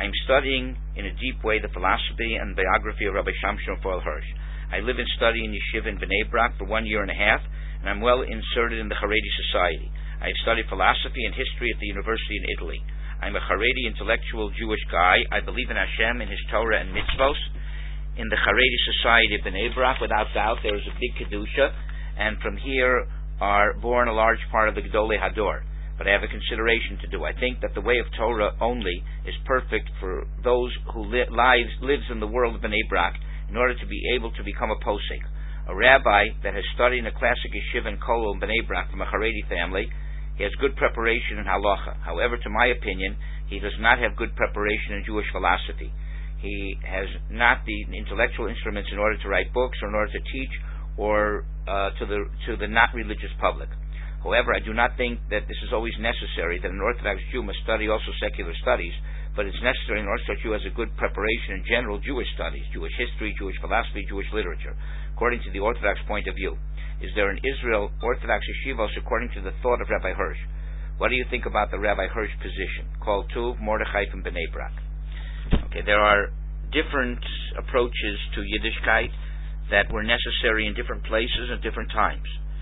I'm studying in a deep way the philosophy and biography of Rabbi Shamshon Raphael Hirsch. I live and study in Yeshiva in Bnei Brak for 1 year and a half, and I'm well inserted in the Haredi society. I've studied philosophy and history at the university in Italy. I'm a Haredi intellectual Jewish guy. I believe in Hashem and His Torah and mitzvos. In the Haredi society of Bnei Brak, without doubt, there is a big kedusha, and from here are born a large part of the Gedolei Hador. But I have a consideration to do. I think that the way of Torah only is perfect for those who lives in the world of Bnei Brak in order to be able to become a posek. A rabbi that has studied in a classic yeshiva in Kollel in Bnei Brak from a Haredi family, he has good preparation in halacha. However, to my opinion, he does not have good preparation in Jewish philosophy. He has not the intellectual instruments in order to write books or in order to teach or to the not religious public. However, I do not think that this is always necessary, that an Orthodox Jew must study also secular studies, but it's necessary an Orthodox Jew has a good preparation in general Jewish studies, Jewish history, Jewish philosophy, Jewish literature, according to the Orthodox point of view. Is there in Israel Orthodox yeshivos according to the thought of Rabbi Hirsch? What do you think about the Rabbi Hirsch position? Called Tuv Mordechai from Bnei Brak. Okay, there are different approaches to Yiddishkeit that were necessary in different places at different times.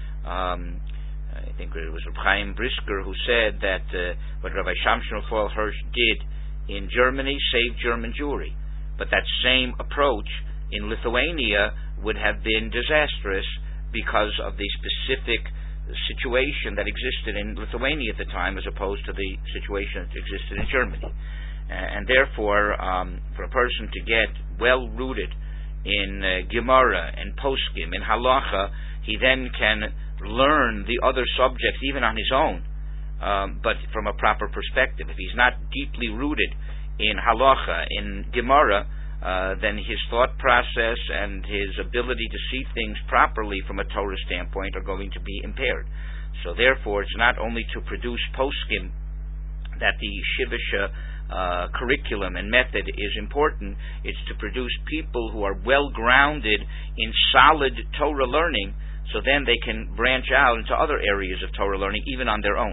I think it was Reb Chaim Brisker who said that what Rabbi Shamshon Raphael Hirsch did in Germany saved German Jewry. But that same approach in Lithuania would have been disastrous because of the specific situation that existed in Lithuania at the time as opposed to the situation that existed in Germany. And therefore, for a person to get well-rooted in Gemara and Poskim, in Halacha, he then can learn the other subjects even on his own, but from a proper perspective. If he's not deeply rooted in Halacha, in Gemara, then his thought process and his ability to see things properly from a Torah standpoint are going to be impaired. So therefore, it's not only to produce Poskim that the Shivisha curriculum and method is important, it's to produce people who are well-grounded in solid Torah learning, so then they can branch out into other areas of Torah learning, even on their own.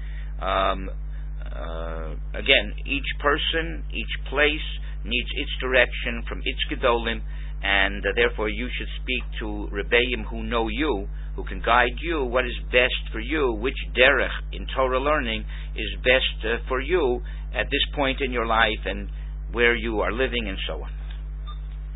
Again, each person, each place needs its direction from its Gedolim, and therefore you should speak to Rebbeim who know you, who can guide you what is best for you, which derech in Torah learning is best for you at this point in your life and where you are living and so on.